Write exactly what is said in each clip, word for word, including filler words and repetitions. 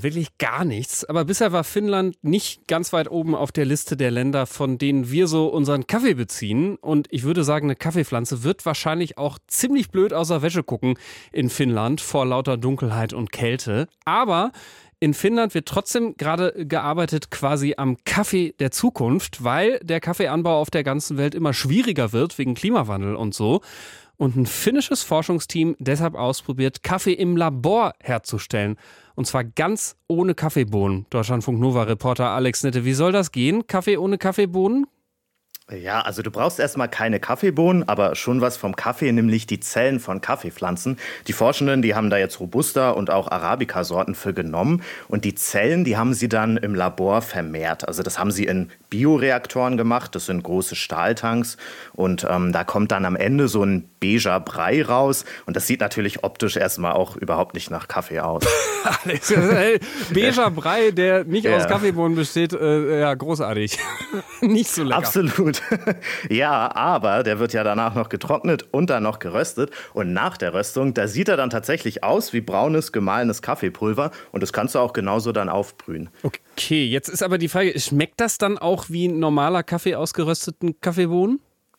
Wirklich gar nichts. Aber bisher war Finnland nicht ganz weit oben auf der Liste der Länder, von denen wir so unseren Kaffee beziehen. Und ich würde sagen, eine Kaffeepflanze wird wahrscheinlich auch ziemlich blöd aus der Wäsche gucken in Finnland vor lauter Dunkelheit und Kälte. Aber in Finnland wird trotzdem gerade gearbeitet quasi am Kaffee der Zukunft, weil der Kaffeeanbau auf der ganzen Welt immer schwieriger wird wegen Klimawandel und so. Und ein finnisches Forschungsteam deshalb ausprobiert, Kaffee im Labor herzustellen. Und zwar ganz ohne Kaffeebohnen. Deutschlandfunk Nova-Reporter Alex Nitte, wie soll das gehen? Kaffee ohne Kaffeebohnen? Ja, also du brauchst erstmal keine Kaffeebohnen, aber schon was vom Kaffee, nämlich die Zellen von Kaffeepflanzen. Die Forschenden, die haben da jetzt Robusta und auch Arabica-Sorten für genommen. Und die Zellen, die haben sie dann im Labor vermehrt. Also das haben sie in Bioreaktoren gemacht. Das sind große Stahltanks. Und ähm, da kommt dann am Ende so ein beiger Brei raus. Und das sieht natürlich optisch erstmal auch überhaupt nicht nach Kaffee aus. Alex, hey, beiger Brei, der nicht ja. aus Kaffeebohnen besteht, äh, ja, großartig. Nicht so lecker. Absolut. Ja, aber der wird ja danach noch getrocknet und dann noch geröstet. Und nach der Röstung, da sieht er dann tatsächlich aus wie braunes, gemahlenes Kaffeepulver. Und das kannst du auch genauso dann aufbrühen. Okay, jetzt ist aber die Frage, schmeckt das dann auch wie normaler Kaffee aus gerösteten Kaffeebohnen?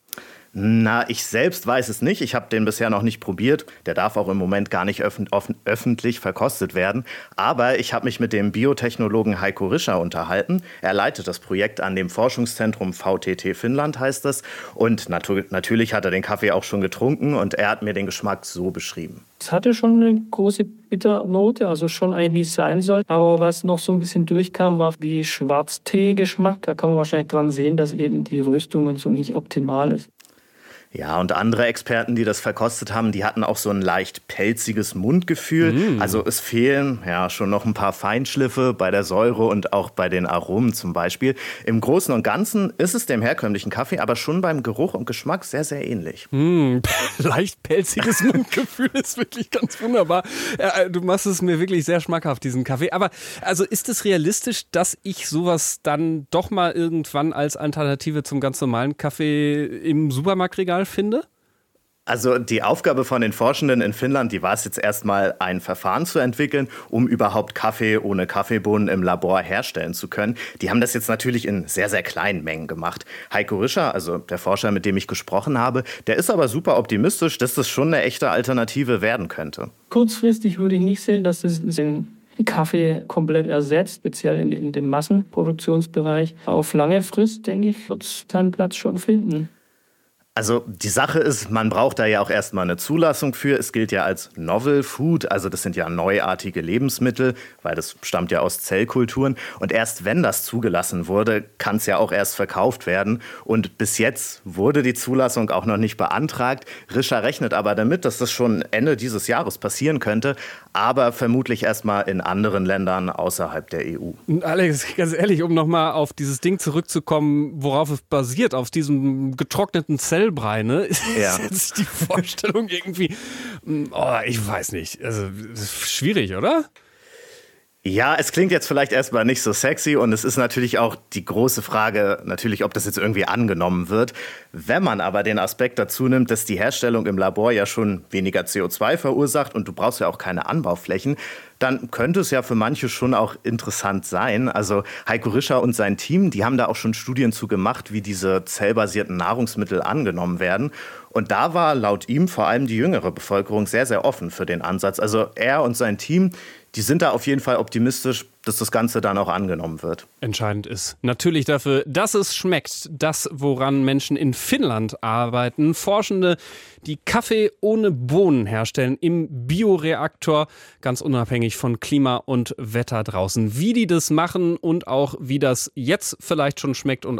Na, ich selbst weiß es nicht. Ich habe den bisher noch nicht probiert. Der darf auch im Moment gar nicht öff- offen- öffentlich verkostet werden. Aber ich habe mich mit dem Biotechnologen Heiko Rischer unterhalten. Er leitet das Projekt an dem Forschungszentrum V T T Finnland, heißt es. Und natu- natürlich hat er den Kaffee auch schon getrunken und er hat mir den Geschmack so beschrieben. Es hatte schon eine große Bitternote, also schon eigentlich, wie es sein soll. Aber was noch so ein bisschen durchkam, war wie Schwarztee-Geschmack. Da kann man wahrscheinlich dran sehen, dass eben die Röstung und so nicht optimal ist. Ja, und andere Experten, die das verkostet haben, die hatten auch so ein leicht pelziges Mundgefühl. Mm. Also es fehlen ja schon noch ein paar Feinschliffe bei der Säure und auch bei den Aromen zum Beispiel. Im Großen und Ganzen ist es dem herkömmlichen Kaffee aber schon beim Geruch und Geschmack sehr, sehr ähnlich. Mm, leicht pelziges Mundgefühl ist wirklich ganz wunderbar. Ja, du machst es mir wirklich sehr schmackhaft, diesen Kaffee. Aber also ist es realistisch, dass ich sowas dann doch mal irgendwann als Alternative zum ganz normalen Kaffee im Supermarktregal finde? Also die Aufgabe von den Forschenden in Finnland, die war es jetzt erstmal, ein Verfahren zu entwickeln, um überhaupt Kaffee ohne Kaffeebohnen im Labor herstellen zu können. Die haben das jetzt natürlich in sehr, sehr kleinen Mengen gemacht. Heiko Rischer, also der Forscher, mit dem ich gesprochen habe, der ist aber super optimistisch, dass das schon eine echte Alternative werden könnte. Kurzfristig würde ich nicht sehen, dass es den Kaffee komplett ersetzt, speziell in, in dem Massenproduktionsbereich. Auf lange Frist, denke ich, wird es seinen Platz schon finden. Also die Sache ist, man braucht da ja auch erstmal eine Zulassung für. Es gilt ja als Novel Food, also das sind ja neuartige Lebensmittel, weil das stammt ja aus Zellkulturen. Und erst wenn das zugelassen wurde, kann es ja auch erst verkauft werden. Und bis jetzt wurde die Zulassung auch noch nicht beantragt. Rischer rechnet aber damit, dass das schon Ende dieses Jahres passieren könnte, aber vermutlich erstmal in anderen Ländern außerhalb der E U. Alex, ganz ehrlich, um nochmal auf dieses Ding zurückzukommen, worauf es basiert, auf diesem getrockneten Zell Brei, ne? Ja. Ist jetzt die Vorstellung irgendwie, oh, ich weiß nicht, also schwierig, oder? Ja, es klingt jetzt vielleicht erstmal nicht so sexy und es ist natürlich auch die große Frage, natürlich, ob das jetzt irgendwie angenommen wird. Wenn man aber den Aspekt dazu nimmt, dass die Herstellung im Labor ja schon weniger C O zwei verursacht und du brauchst ja auch keine Anbauflächen, dann könnte es ja für manche schon auch interessant sein. Also Heiko Rischer und sein Team, die haben da auch schon Studien zu gemacht, wie diese zellbasierten Nahrungsmittel angenommen werden. Und da war laut ihm vor allem die jüngere Bevölkerung sehr, sehr offen für den Ansatz. Also er und sein Team, die sind da auf jeden Fall optimistisch, dass das Ganze dann auch angenommen wird. Entscheidend ist natürlich dafür, dass es schmeckt. Das, woran Menschen in Finnland arbeiten. Forschende, die Kaffee ohne Bohnen herstellen im Bioreaktor, ganz unabhängig von Klima und Wetter draußen. Wie die das machen und auch wie das jetzt vielleicht schon schmeckt und